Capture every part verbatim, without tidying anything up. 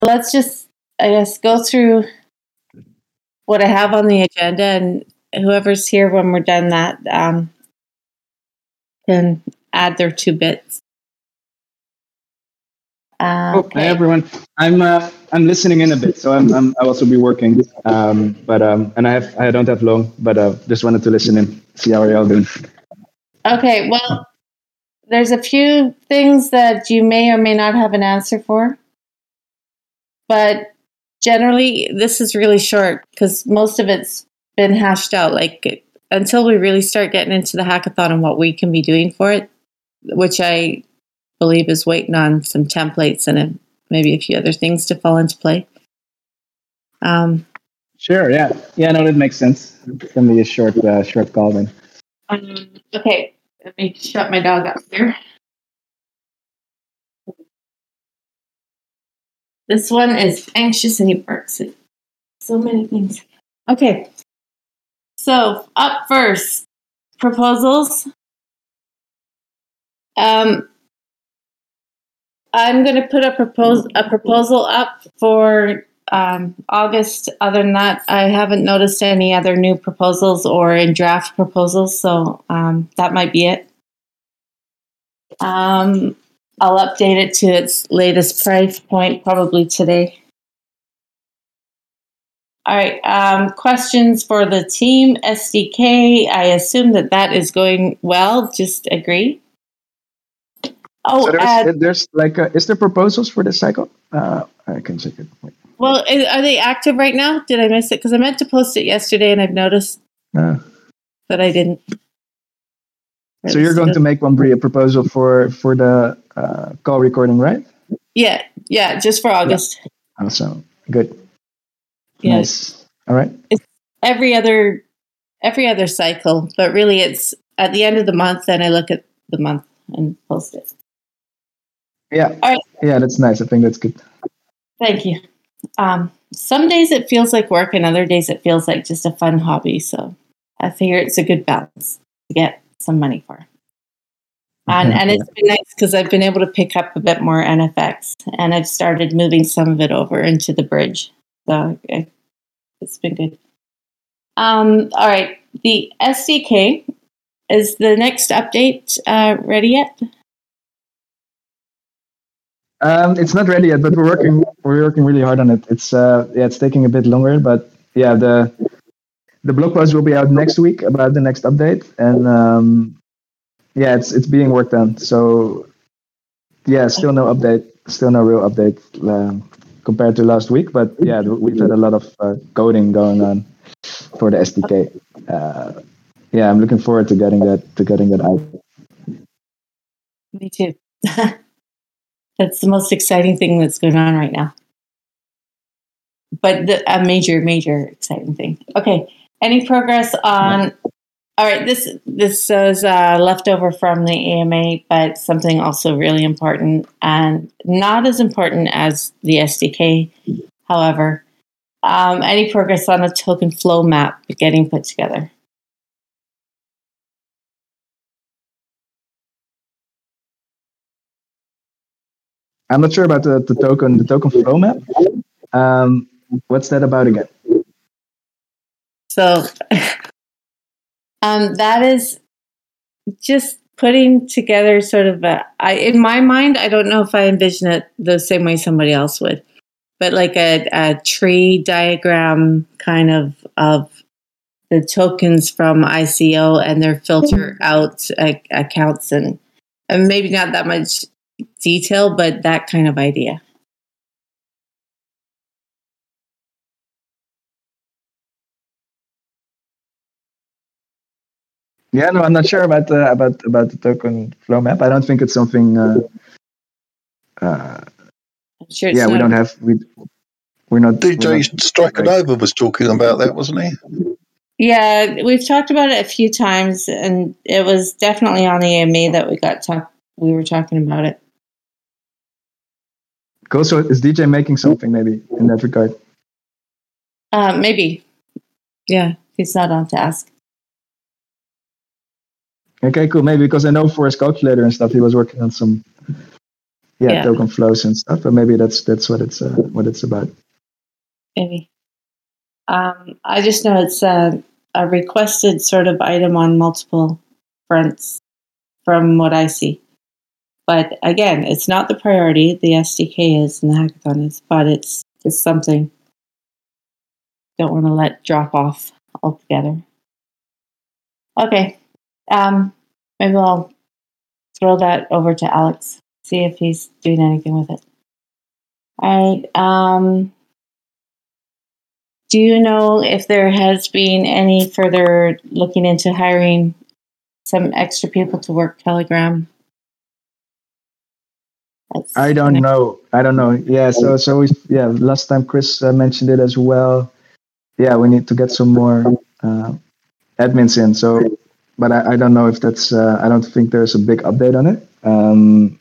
let's just, I guess, go through what I have on the agenda, and whoever's here when we're done that um, can add their two bits. Uh, Oh, okay. hi everyone. I'm uh, I'm listening in a bit, so I'm, I'm I'll also be working. Um, but um, and I have I don't have long, but uh, just wanted to listen in, see how you're all doing. Okay. Well, there's a few things that you may or may not have an answer for, but generally this is really short because most of it's been hashed out. Like until we really start getting into the hackathon and what we can be doing for it, which I believe is waiting on some templates and a, maybe a few other things to fall into play. Um, Sure. Yeah. Yeah. No, that makes sense. It's gonna be a short uh, short call then. um, okay, let me shut my dog up here. This one is anxious and he barks at so many things. Okay, so up first, proposals. Um, I'm going to put a propose a proposal up for um, August. Other than that, I haven't noticed any other new proposals or in draft proposals, so um, that might be it. Um, I'll update it to its latest price point probably today. All right. Um, questions for the team S D K. I assume that that is going well. Just agree. Oh, So there's uh, there's like uh, is there proposals for this cycle? Uh, I can check it. Wait. well, are they active right now? Did I miss it? Because I meant to post it yesterday, and I've noticed Uh, that I didn't. so you're going to make one, Brie, a proposal for for the uh, call recording, right? Yeah, yeah, just for August. Yeah. Awesome. Good. Yeah. Nice. All right. It's every other every other cycle, but really, it's at the end of the month. Then I look at the month and post it. Yeah. All right. Yeah, that's nice. I think that's good. Thank you. Um, some days it feels like work, and other days it feels like just a fun hobby. So I figure it's a good balance to get some money for. And and it's been nice because I've been able to pick up a bit more N F X, and I've started moving some of it over into the bridge. So it, it's been good. Um, all right, the S D K, is the next update uh, ready yet? Um, it's not ready yet, but we're working. We're working really hard on it. It's uh, yeah, it's taking a bit longer, but yeah, the the blog post will be out next week about the next update, and um, yeah, it's it's being worked on. So yeah, still no update, still no real update uh, compared to last week, but yeah, we've had a lot of uh, coding going on for the S D K. Uh, yeah, I'm looking forward to getting that to getting that out. Me too. That's the most exciting thing that's going on right now. But the, a major, major exciting thing. Okay. Any progress on? All right. This this is uh, leftover from the A M A, but something also really important and not as important as the S D K. However, um, any progress on a token flow map getting put together? I'm not sure about the, the token the token flow map. Um, what's that about again? So um, that is just putting together sort of a, I, in my mind, I don't know if I envision it the same way somebody else would, but like a, a tree diagram kind of of the tokens from I C O and their filter out uh, accounts and, and maybe not that much detail, but that kind of idea. Yeah, no, I'm not sure about the about about the token flow map. I don't think it's something. Uh, uh, I'm sure it's yeah, we don't have we. We're not. D J we're not, Striker like, Nova was talking about that, wasn't he? Yeah, we've talked about it a few times, and it was definitely on the A M A that we got talk. We were talking about it. Cool. So is D J making something maybe in that regard? Uh, maybe. Yeah, he's not on task. Okay, cool. Maybe because I know for his calculator and stuff, he was working on some yeah, Yeah. token flows and stuff. But maybe that's that's what it's uh, what it's about. Maybe. Um, I just know it's a, a requested sort of item on multiple fronts from what I see. But again, it's not the priority. The S D K is and the hackathon is, but it's just something don't want to let drop off altogether. Okay. Um, maybe I'll throw that over to Alex, see if he's doing anything with it. All right. Um, do you know if there has been any further looking into hiring some extra people to work Telegram? That's I don't know. I don't know. Yeah. So so we yeah. Last time Chris uh, mentioned it as well. Yeah, we need to get some more uh, admins in. So, but I, I don't know if that's. Uh, I don't think there's a big update on it. Um,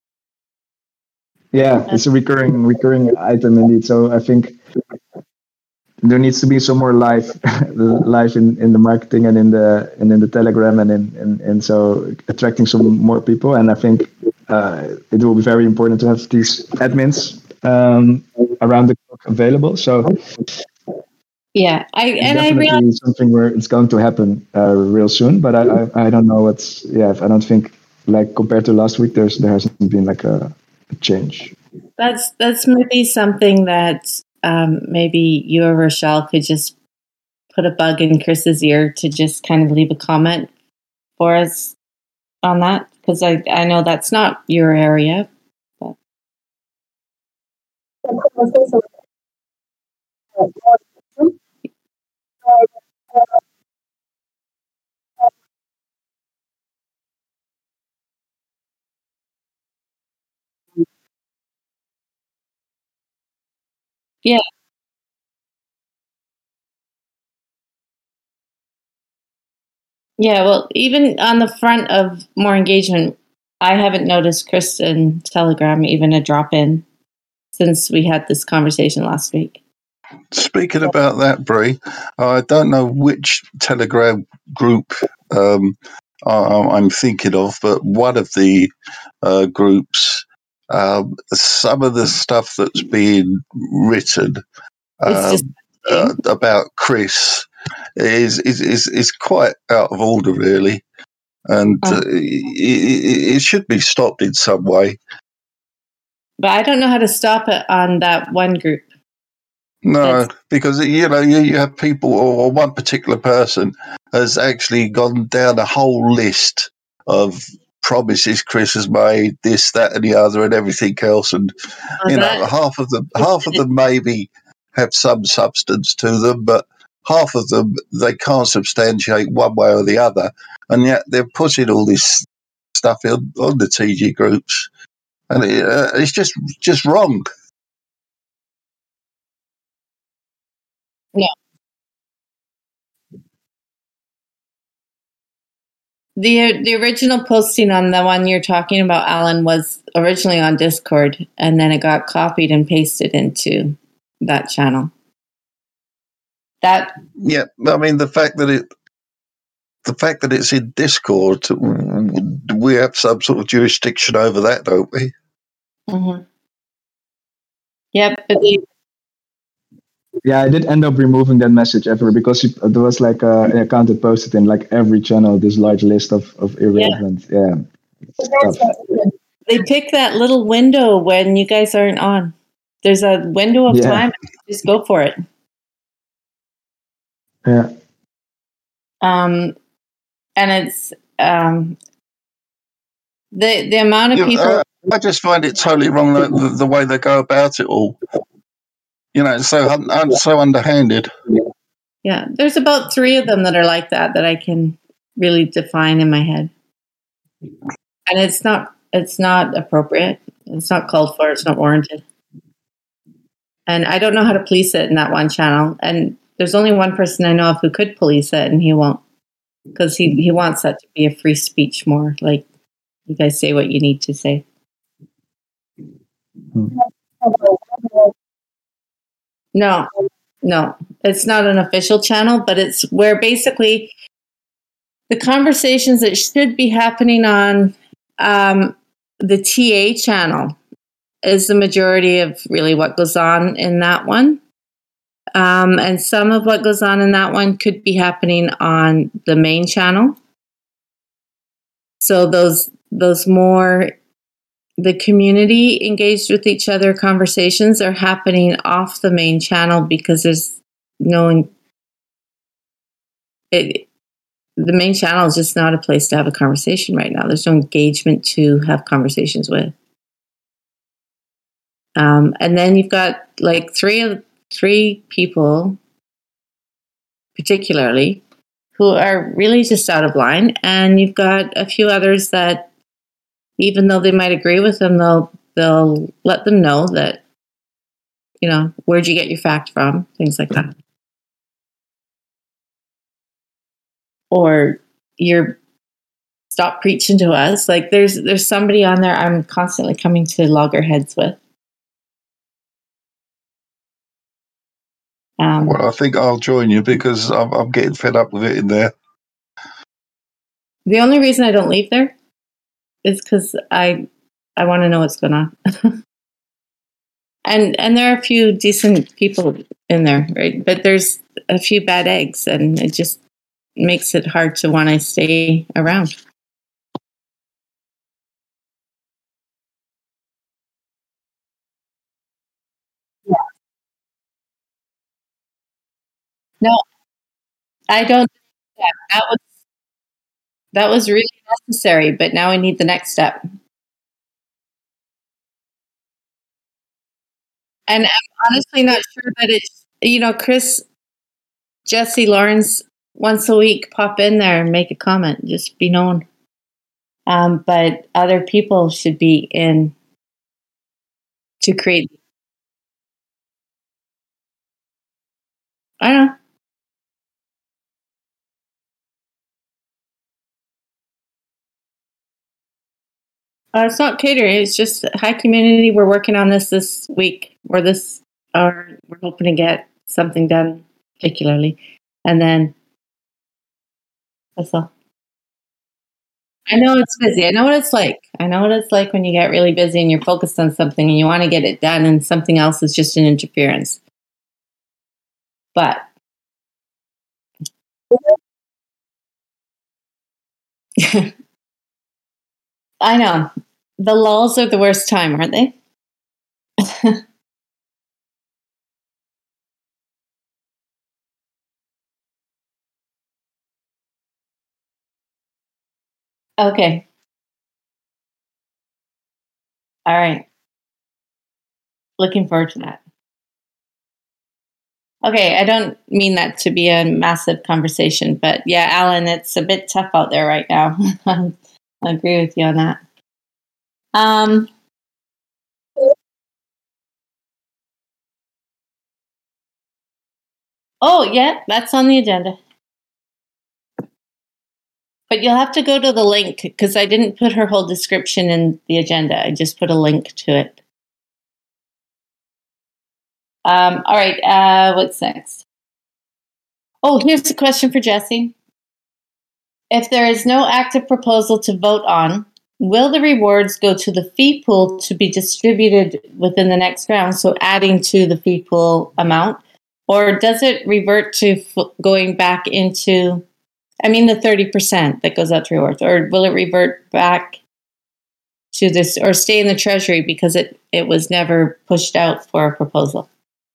yeah, it's a recurring recurring item indeed. So I think there needs to be some more life life in, in the marketing and in the and in the Telegram and in and, and so attracting some more people. And I think uh, it will be very important to have these admins um, around the clock available. So yeah, I it's and I definitely realize something where it's going to happen uh, real soon. But I, I I don't know what's yeah. I don't think like compared to last week, there's there hasn't been like a, a change. that's that's maybe something that um, maybe you or Rochelle could just put a bug in Chris's ear to just kind of leave a comment for us on that, because I, I know that's not your area. But. Yeah. Yeah, well, even on the front of more engagement, I haven't noticed Chris and Telegram even a drop in since we had this conversation last week. Speaking about that, Bree, I don't know which Telegram group um, I, I'm thinking of, but one of the uh, groups, um, some of the stuff that's being written It's just um, uh, about Chris is, is is is quite out of order, really, and uh, uh, it, it should be stopped in some way. but I don't know how to stop it on that one group. No, That's, because you know you, you have people, or one particular person has actually gone down a whole list of promises Chris has made, this, that, and the other, and everything else, and uh, you know that half of them, half of them maybe have some substance to them, but half of them they can't substantiate one way or the other, and yet they're pushing all this stuff on, on the T G groups, and it, uh, it's just just wrong. no. The the original posting on the one you're talking about, Alan, was originally on Discord, and then it got copied and pasted into that channel. That Yeah, I mean the fact that it. The fact that it's in Discord, we have some sort of jurisdiction over that, don't we? mm-hmm. Yep, but the, Yeah, I did end up removing that message ever because it, there was like a, an account that posted in like every channel this large list of, of irrelevant. Yeah. yeah stuff. they pick that little window when you guys aren't on. There's a window of Yeah. time. Just go for it. Yeah. Um, and it's um, the the amount of You know, people. uh, I just find it totally wrong the, the, the way they go about it all. You know, it's so un, so underhanded. Yeah, there's about three of them that are like that that I can really define in my head, and it's not it's not appropriate. It's not called for. It's not warranted. And I don't know how to police it in that one channel. And there's only one person I know of who could police it, and he won't, because he he wants that to be a free speech more. Like, you guys say what you need to say. Hmm. No, no, it's not an official channel, but it's where basically the conversations that should be happening on um, the T A channel is the majority of really what goes on in that one. Um, and some of what goes on in that one could be happening on the main channel. So those those more the community engaged with each other conversations are happening off the main channel because there's no it, the main channel is just not a place to have a conversation right now. There's no engagement to have conversations with. Um, and then you've got like three of three people, particularly, who are really just out of line, and you've got a few others that, even though they might agree with them, they'll they'll let them know that, you know, where'd you get your fact from, things like that, or you're stop preaching to us. Like there's there's somebody on there I'm constantly coming to loggerheads with. Um, Well, I think I'll join you because I'm, I'm getting fed up with it in there. The only reason I don't leave there is because I I want to know what's going on. and and there are a few decent people in there, right? But there's a few bad eggs, and it just makes it hard to want to stay around. Yeah. No, I don't. Yeah, that was that was really necessary, but now I need the next step. And I'm honestly not sure that it's, you know, Chris, Jesse, Lawrence, once a week pop in there and make a comment, just be known. Um, but other people should be in to create. I don't know. Uh, it's not catering. It's just high community. We're working on this this week, or this, or we're hoping to get something done, particularly, and then that's all. I know it's busy. I know what it's like. I know what it's like when you get really busy and you're focused on something and you want to get it done, and something else is just an interference. But I know the lulls are the worst time, aren't they? Okay. All right. Looking forward to that. Okay. I don't mean that to be a massive conversation, but yeah, Alan, it's a bit tough out there right now. I agree with you on that. Um, oh, yeah, that's on the agenda. But you'll have to go to the link because I didn't put her whole description in the agenda. I just put a link to it. Um, all right. Uh, what's next? Oh, here's a question for Jesse. If there is no active proposal to vote on, will the rewards go to the fee pool to be distributed within the next round, so adding to the fee pool amount? Or does it revert to f- going back into, I mean, the thirty percent that goes out to rewards? Or will it revert back to this, or stay in the treasury because it, it was never pushed out for a proposal?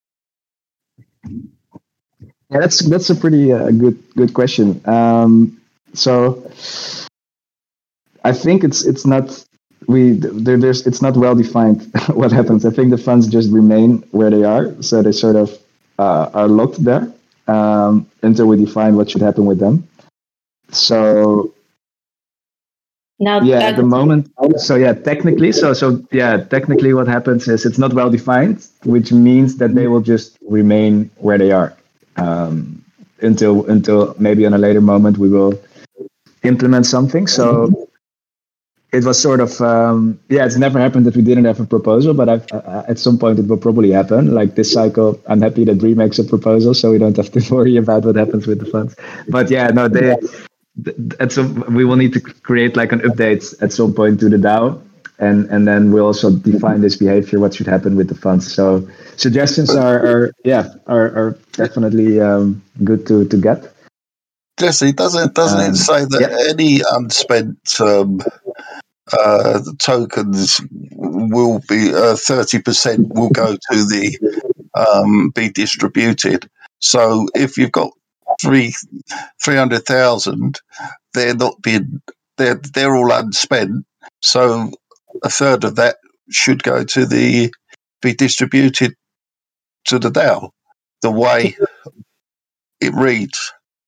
Yeah, that's that's a pretty uh, good good question. Um, so I think it's it's not we there, there's it's not well defined what happens. I think the funds just remain where they are, so they sort of uh, are locked there um, until we define what should happen with them. So Now, yeah, that, at the moment, so yeah, technically, so so yeah, technically, what happens is it's not well defined, which means that they will just remain where they are um, until until maybe on a later moment we will implement something. So it was sort of um, yeah, it's never happened that we didn't have a proposal, but I've, uh, at some point it will probably happen. Like this cycle, I'm happy that Bree makes a proposal, so we don't have to worry about what happens with the funds. But yeah, no, they. At some, we will need to create like an update at some point to the DAO and and then we'll also define this behavior, what should happen with the funds. So suggestions are, are yeah are, are definitely um, good to to get. Jesse, doesn't doesn't Um, it say that yeah. any unspent um, uh, tokens will be uh, thirty percent will go to the um, be distributed? So if you've got three three hundred thousand, they're not being they're they're all unspent. So a third of that should go to the be distributed to the DAO. The way it reads.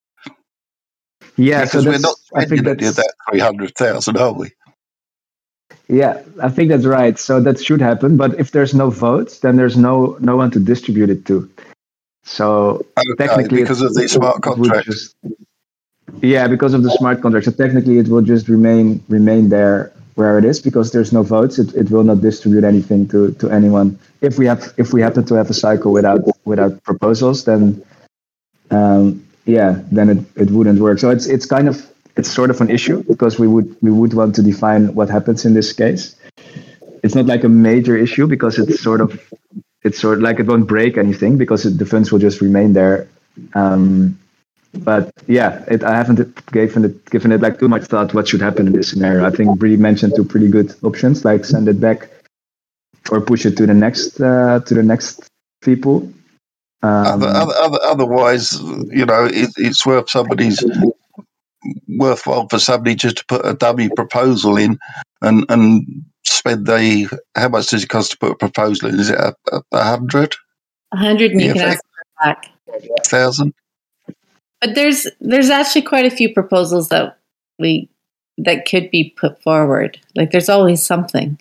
Yeah, Because so we're not that's, I think spending any of that's, that three hundred thousand, are we? yeah, I think that's right. So that should happen. But if there's no votes, then there's no no one to distribute it to. So Okay, technically, because it, of the smart it would contract. just, yeah, because of the smart contract. So technically, it will just remain remain there where it is because there's no votes. It, it will not distribute anything to, to anyone. If we have if we happen to have a cycle without without proposals, then um, yeah, then it, it wouldn't work. So it's it's kind of it's sort of an issue because we would we would want to define what happens in this case. It's not like a major issue because it's sort of it's sort of like it won't break anything because it, the funds will just remain there. Um, but yeah, it, I haven't given it given it like too much thought what should happen in this scenario. I think Bree mentioned two pretty good options, like send it back or push it to the next uh, to the next people. Um, other, other, other, otherwise, you know, it, it's worth somebody's worthwhile for somebody just to put a dummy proposal in and and spend a how much does it cost to put a proposal in? Is it a, a, a hundred? A hundred, and you Yeah, can ask for it back. Thousand. But there's there's actually quite a few proposals that we that could be put forward. Like there's always something.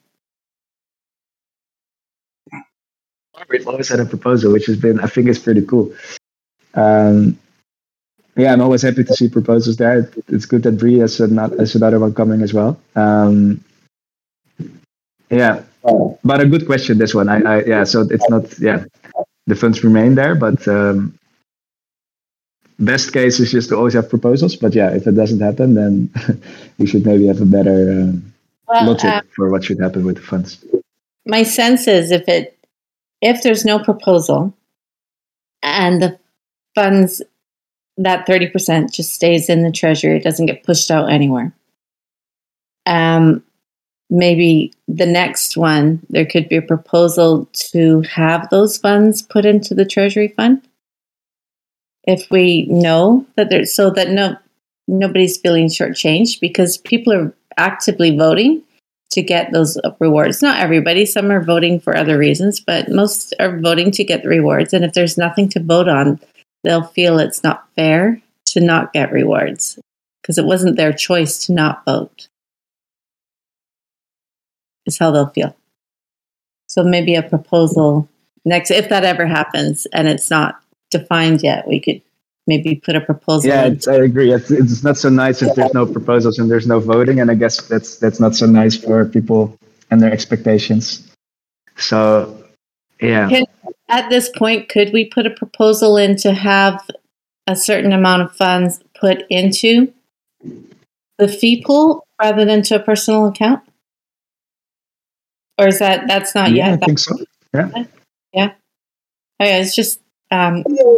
We've always had a proposal, which has been, I think, is pretty cool. Um, yeah, I'm always happy to see proposals there. It's good that Bree has, another, has another one coming as well. Um, yeah, but a good question, this one. I, I yeah, so it's not, yeah, the funds remain there, but um, best case is just to always have proposals. But yeah, if it doesn't happen, then we should maybe have a better uh, Well, logic uh, for what should happen with the funds. my sense is if it if there's no proposal and the funds, that thirty percent just stays in the treasury, it doesn't get pushed out anywhere. Um, maybe the next one, there could be a proposal to have those funds put into the treasury fund. If we know that there's, so that no nobody's feeling shortchanged because people are actively voting to get those rewards. Not everybody, some are voting for other reasons, but most are voting to get the rewards. And if there's nothing to vote on, they'll feel it's not fair to not get rewards because it wasn't their choice to not vote. Is how they'll feel. So maybe a proposal next, if that ever happens and it's not defined yet, we could maybe put a proposal. Yeah, in. it's, I agree. It's, it's not so nice if there's no proposals and there's no voting, and I guess that's that's not so nice for people and their expectations. So, yeah. Can, at this point, could we put a proposal in to have a certain amount of funds put into the fee pool rather than to a personal account? Or is that that's not yeah, yet? I think so. Yeah. Yeah. Oh, yeah. It's just. Um,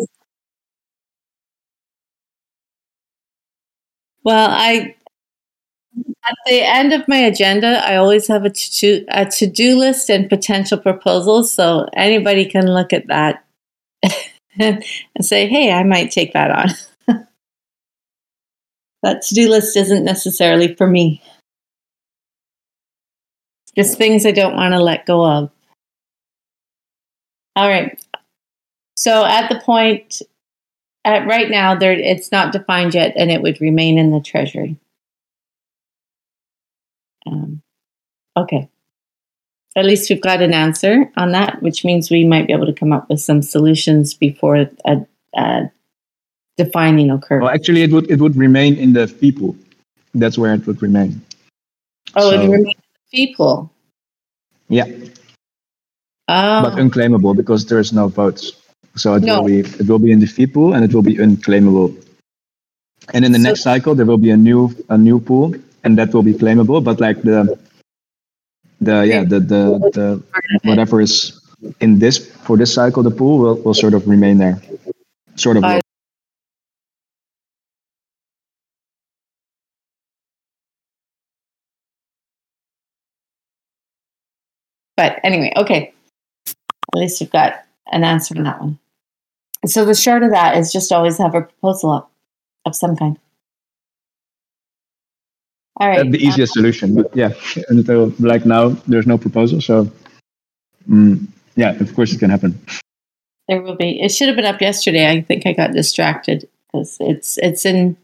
well, I at the end of my agenda, I always have a to a to do list and potential proposals, so anybody can look at that and say, "Hey, I might take that on." That to do list isn't necessarily for me. Just things I don't want to let go of. All right. So at the point, at right now, there it's not defined yet, and it would remain in the treasury. Um, okay. At least we've got an answer on that, which means we might be able to come up with some solutions before a, a defining occurs. Well, actually, it would it would remain in the fee pool. That's where it would remain. Oh, So, it remains in the fee pool. Yeah. Oh. But unclaimable because there's no votes. So it No. will be it will be in the fee pool and it will be unclaimable. And in the So- next cycle, there will be a new a new pool and that will be claimable. But like the the yeah the the, the whatever is in this for this cycle, the pool will, will sort of remain there, sort of. Uh, But anyway, okay. At least you've got an answer on that one. So the short of that is just always have a proposal up of some kind. All right. That's the easiest um, solution, but yeah, until like now, there's no proposal. So mm, yeah, of course it can happen. There will be. It should have been up yesterday. I think I got distracted because it's it's in.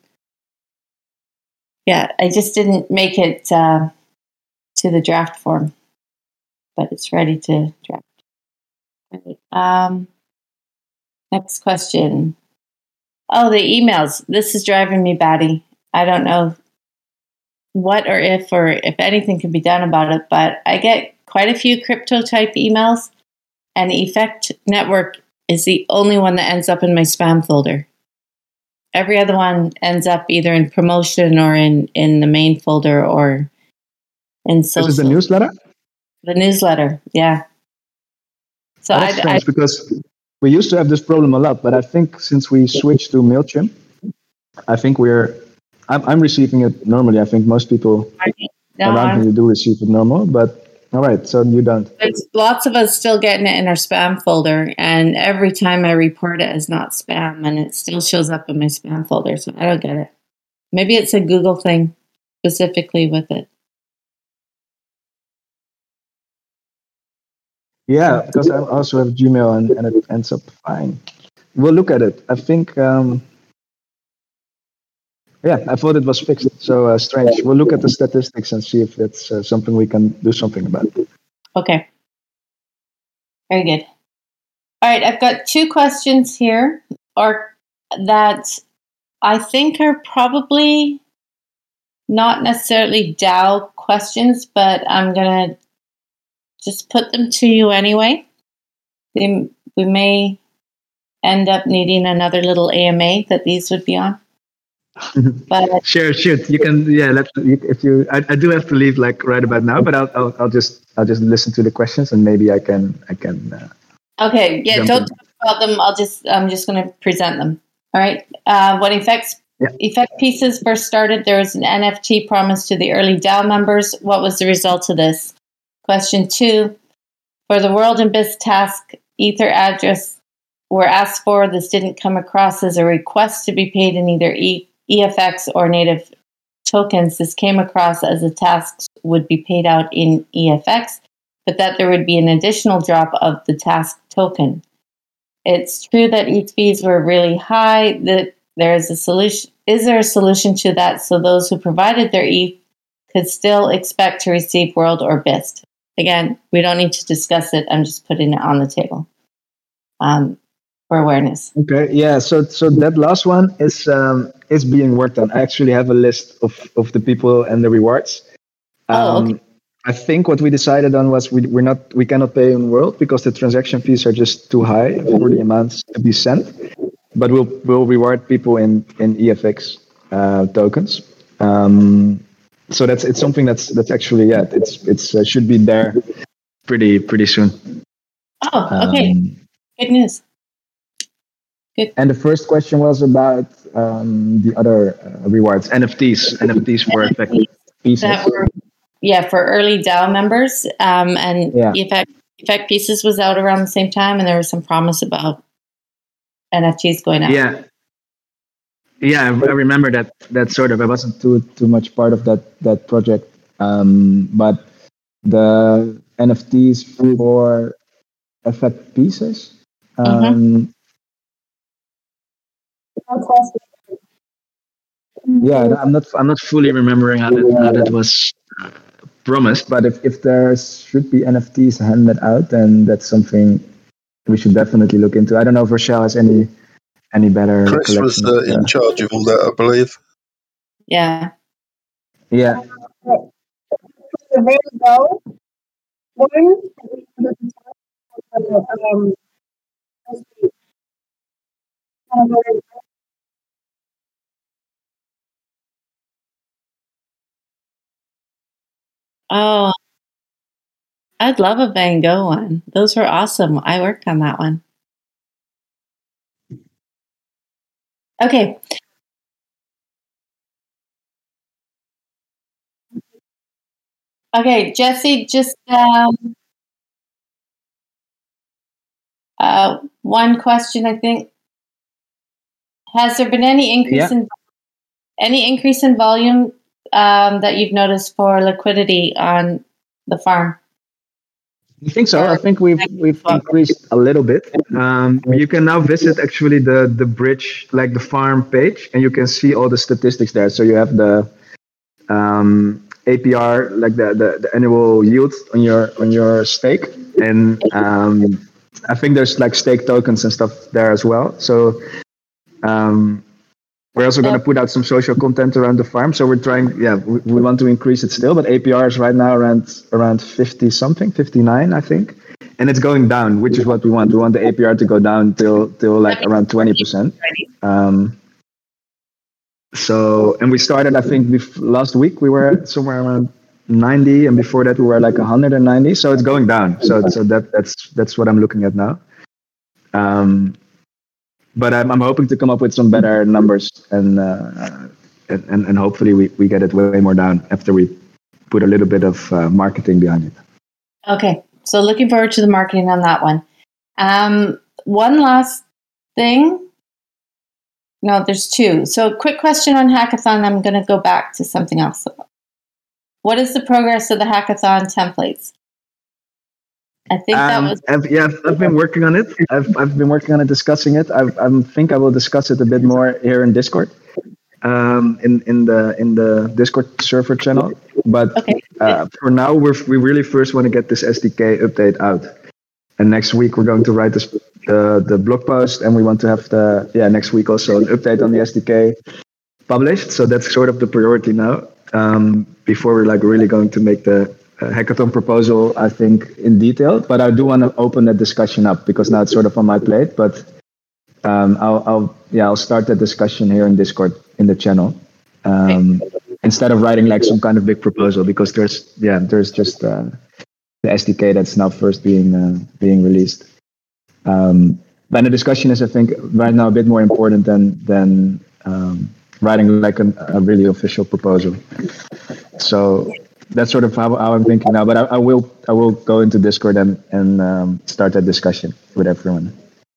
Yeah, I just didn't make it uh, to the draft form, but it's ready to draft. Right. Um, next question. Oh, the emails. This is driving me batty. I don't know what or if or if anything can be done about it, but I get quite a few crypto type emails, and Effect Network is the only one that ends up in my spam folder. Every other one ends up either in promotion or in, in the main folder or in social. This is the newsletter? The newsletter, yeah. So that's I, strange I, because we used to have this problem a lot, but I think since we switched to MailChimp, I think we're, I'm, I'm receiving it normally. I think most people no, around me do receive it normal, but all right, so you don't. There's lots of us still getting it in our spam folder, and every time I report it as not spam, and it still shows up in my spam folder, so I don't get it. Maybe it's a Google thing specifically with it. Yeah, because I also have Gmail, and, and it ends up fine. We'll look at it. I think, um, yeah, I thought it was fixed, so uh, strange. We'll look at the statistics and see if it's uh, something we can do something about. Okay. Very good. All right, I've got two questions here or that I think are probably not necessarily DAO questions, but I'm going to just put them to you anyway. They, we may end up needing another little A M A that these would be on. But sure, shoot. You can, yeah. Let if you. I, I do have to leave like right about now, but I'll, I'll, I'll just, I'll just listen to the questions and maybe I can, I can. Uh, okay, yeah. Don't in. talk about them. I'll just, I'm just going to present them. All right. Uh, when effects yeah. effect pieces first started, there was an N F T promised to the early DAO members. What was the result of this? Question two: for the World and B I S task, Ether address were asked for. This didn't come across as a request to be paid in either E. E F X or native tokens. This came across as a task would be paid out in E F X, but that there would be an additional drop of the task token. It's true that E T H fees were really high. That there is a solution. Is there a solution to that so those who provided their E T H could still expect to receive World or B I S? Again, we don't need to discuss it. I'm just putting it on the table. Um, For awareness. Okay, yeah. So, so that last one is um, is being worked on. I actually have a list of, of the people and the rewards. Um, oh, okay. I think what we decided on was we we're not we cannot pay in World because the transaction fees are just too high for the amounts to be sent. But we'll we'll reward people in in E F X uh, tokens. Um, so that's it's something that's that's actually yeah it's it's uh, should be there pretty pretty soon. Oh, okay. Um, Good news. Good. And the first question was about um, the other uh, rewards, N F Ts, N F Ts for effect pieces. That were, yeah, for early DAO members. Um, and yeah. effect, effect pieces was out around the same time, and there was some promise about N F Ts going out. Yeah. Yeah, I, I remember that that sort of, I wasn't too too much part of that, that project. Um, but the N F Ts for effect pieces, um, mm-hmm. Yeah, I'm not. I'm not fully remembering how that, how that was promised. But if, if there should be N F Ts handed out, then that's something we should definitely look into. I don't know if Rochelle has any any better. Chris was uh, in charge of all that, I believe. Yeah. Yeah. So there you go. One. Um, Oh, I'd love a Van Gogh one. Those were awesome. I worked on that one. Okay. Okay, Jesse, just um, uh, one question, I think. Has there been any increase Yeah. in any increase in volume um, that you've noticed for liquidity on the farm? I think so. I Or think we've we've increased a little bit. Um, you can now visit actually the the bridge, like the farm page, and you can see all the statistics there. So you have the um, A P R, like the, the, the annual yield on your on your stake, and um, I think there's like stake tokens and stuff there as well. So um, we're also going to put out some social content around the farm. So we're trying, yeah, we, we want to increase it still, but A P R is right now around around fifty something, fifty-nine, I think, and it's going down, which is what we want. We want the A P R to go down till till like around twenty percent. Um, so, and we started, I think, bef- last week we were somewhere around ninety, and before that we were like one hundred ninety. So it's going down. So so that that's that's what I'm looking at now. Um, But I'm, I'm hoping to come up with some better numbers, and uh, and, and hopefully we, we get it way more down after we put a little bit of uh, marketing behind it. Okay, so looking forward to the marketing on that one. Um, one last thing. No, there's two. So quick question on Hackathon. I'm going to go back to something else. What is the progress of the Hackathon templates? I think um, that was. I've, yeah, I've been working on it. I've I've been working on it, discussing it. I I think I will discuss it a bit more here in Discord, um, in in the in the Discord server channel. But okay. uh, for now, we're we really first want to get this S D K update out, and next week we're going to write this the the blog post, and we want to have the yeah next week also an update on the S D K published. So that's sort of the priority now. Um, before we're like really going to make the hackathon proposal, I think, in detail, but I do want to open that discussion up because now it's sort of on my plate. But um, I'll, I'll, yeah, I'll start that discussion here in Discord in the channel um, okay. instead of writing like some kind of big proposal, because there's, yeah, there's just uh, the S D K that's now first being uh, being released. Um, but the discussion is, I think, right now a bit more important than than um, writing like an, a really official proposal. So. That's sort of how, how I'm thinking now, but I, I will I will go into Discord and and um, start that discussion with everyone.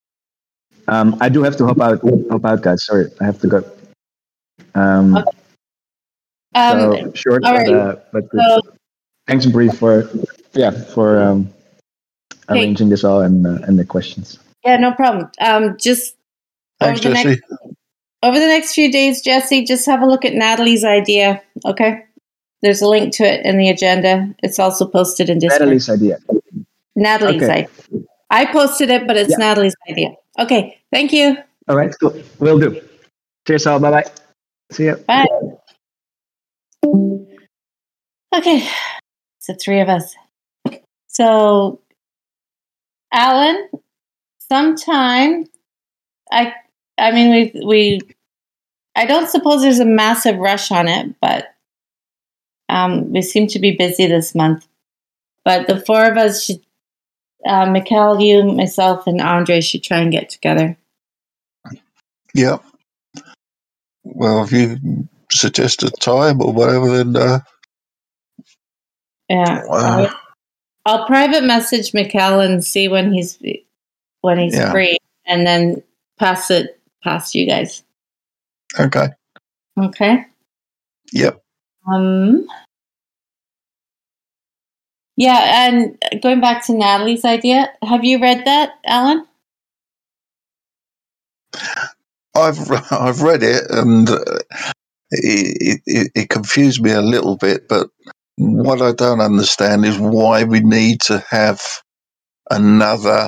Um, I do have to hop out, hop out, guys. Sorry, I have to go. Um, okay. um so short, but, right. uh, but so, thanks, Bree, for yeah for um, arranging okay. this all and uh, and the questions. Yeah, no problem. Um, just thanks, over the Jesse. next over the next few days, Jesse, just have a look at Natalie's idea, okay? There's a link to it in the agenda. It's also posted in Discord. Natalie's idea. Natalie's okay. idea. I posted it, but it's yeah. Natalie's idea. Okay, thank you. All right, cool. Will do. Cheers, all. Bye-bye. See you. Bye. Okay, it's the three of us. So, Alan, sometime, I, I mean, we, we, I don't suppose there's a massive rush on it, but Um, we seem to be busy this month, but the four of us should, uh, Mikkel, you, myself, and Andre should try and get together. Yeah. Well, if you suggest a time or whatever, then uh, yeah, uh, I'll, I'll private message Mikkel and see when he's when he's yeah. free, and then pass it past you guys. Okay. Okay. Yep. Um. Yeah, and going back to Natalie's idea, have you read that, Alan? I've I've read it, and it, it it confused me a little bit. But what I don't understand is why we need to have another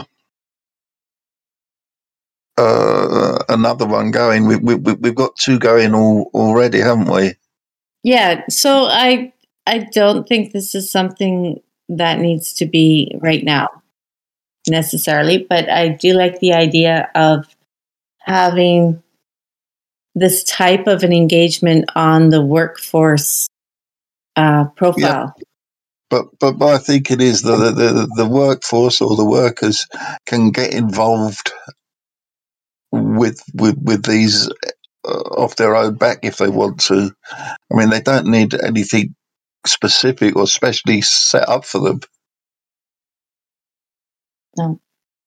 uh, another one going. We we we've got two going all, already, haven't we? Yeah. So I I don't think this is something that needs to be right now necessarily, but I do like the idea of having this type of an engagement on the workforce uh, profile. But but my thinking is that the, the the workforce or the workers can get involved with with with these uh, off their own back if they want to. I mean, they don't need anything specific or specially set up for them. No.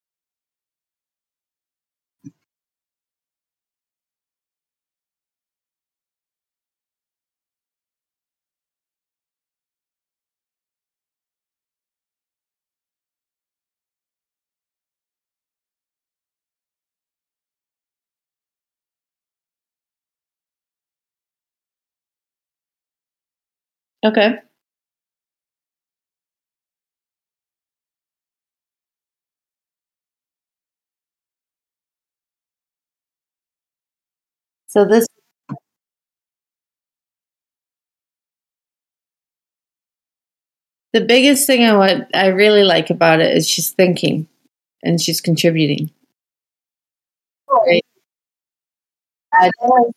Okay. So this, the biggest thing I want, I really like about it is she's thinking and she's contributing. Right? And,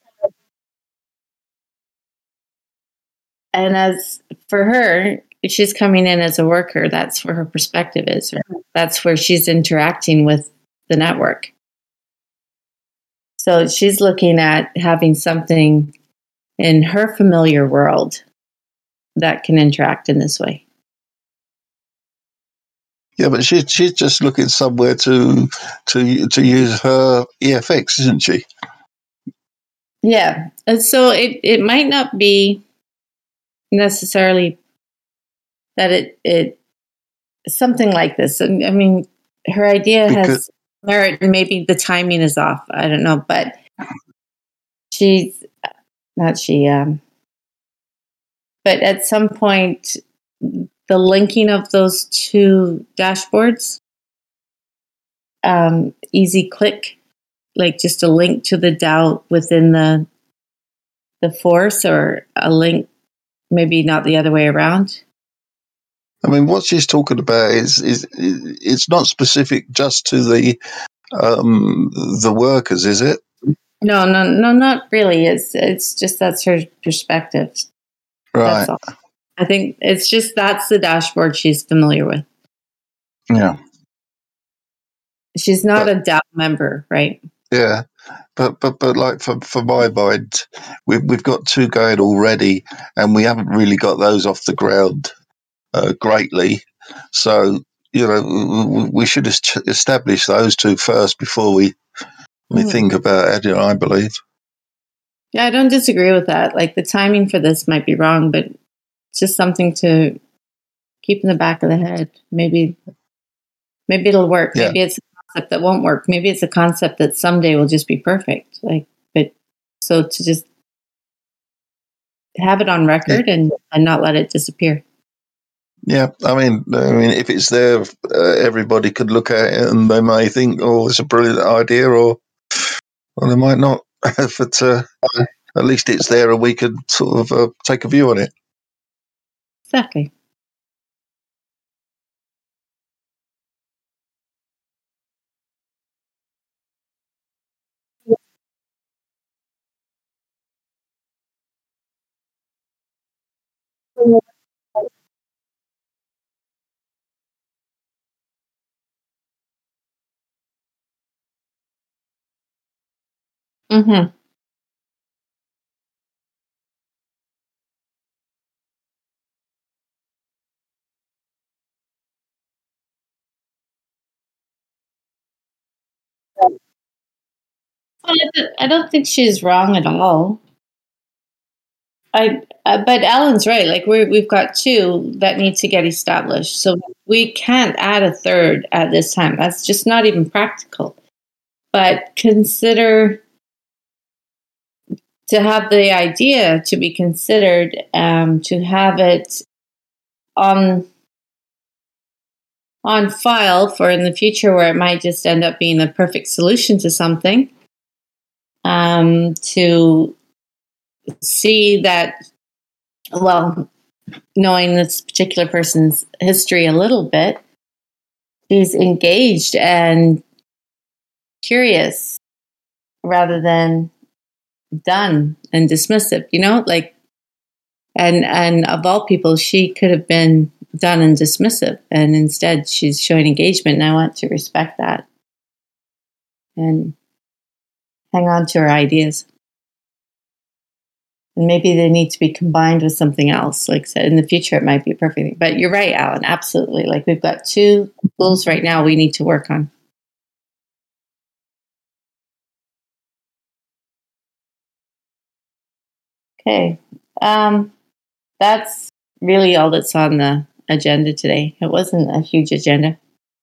and as for her, she's coming in as a worker. That's where her perspective is. That's where she's interacting with the network. So she's looking at having something in her familiar world that can interact in this way. Yeah, but she, she's just looking somewhere to to to use her E F X, isn't she? Yeah. And so it, it might not be necessarily that it, it something like this. I mean, her idea Because, has merit, and maybe the timing is off. I don't know, but she's not she, um, but at some point, the linking of those two dashboards, um, easy click, like just a link to the DAO within the the force, or a link, maybe not the other way around. I mean, what she's talking about is is it's not specific just to the um, the workers, is it? No, no, no, not really. It's it's just that's her perspective. Right. That's all. I think it's just that's the dashboard she's familiar with. Yeah. She's not But, a DAO member, right? yeah. But but but like for for my mind, we've we've got two going already, and we haven't really got those off the ground uh, greatly. So you know we should establish those two first before we we mm. think about adding. I believe. Yeah, I don't disagree with that. Like the timing for this might be wrong, but it's just something to keep in the back of the head. Maybe maybe it'll work. Yeah. Maybe it's concept that won't work. Maybe it's a concept that someday will just be perfect. Like, but so to just have it on record yeah. and, and not let it disappear. Yeah, I mean, I mean, if it's there, uh, everybody could look at it and they may think, "Oh, it's a brilliant idea," or, or they might not. But uh, at least it's there, and we could sort of uh, take a view on it. Exactly. Mm-hmm. I don't think she's wrong at all. I, uh, but Alan's right. Like we we've got two that need to get established, so we can't add a third at this time. That's just not even practical. But consider to have the idea to be considered, um, to have it on on file for in the future, where it might just end up being the perfect solution to something. Um, to see that, well, knowing this particular person's history a little bit, she's engaged and curious rather than done and dismissive, you know, like, and, and of all people, she could have been done and dismissive. And instead, she's showing engagement, and I want to respect that and hang on to her ideas. And maybe they need to be combined with something else. Like I said, in the future, it might be a perfect thing. But you're right, Alan, absolutely. Like we've got two goals right now we need to work on. Okay. Um, that's really all that's on the agenda today. It wasn't a huge agenda.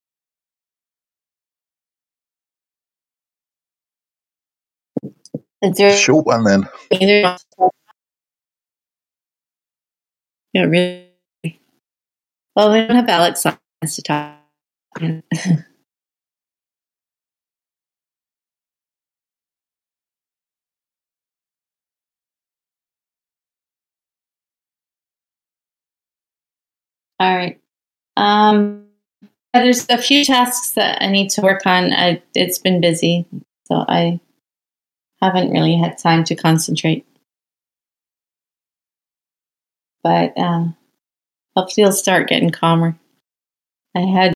Is there Short one then. either? Yeah, really. Well, we don't have Alex on us to talk. All right. Um, there's a few tasks that I need to work on. I, it's been busy, so I haven't really had time to concentrate. But um, hopefully, it'll start getting calmer. I had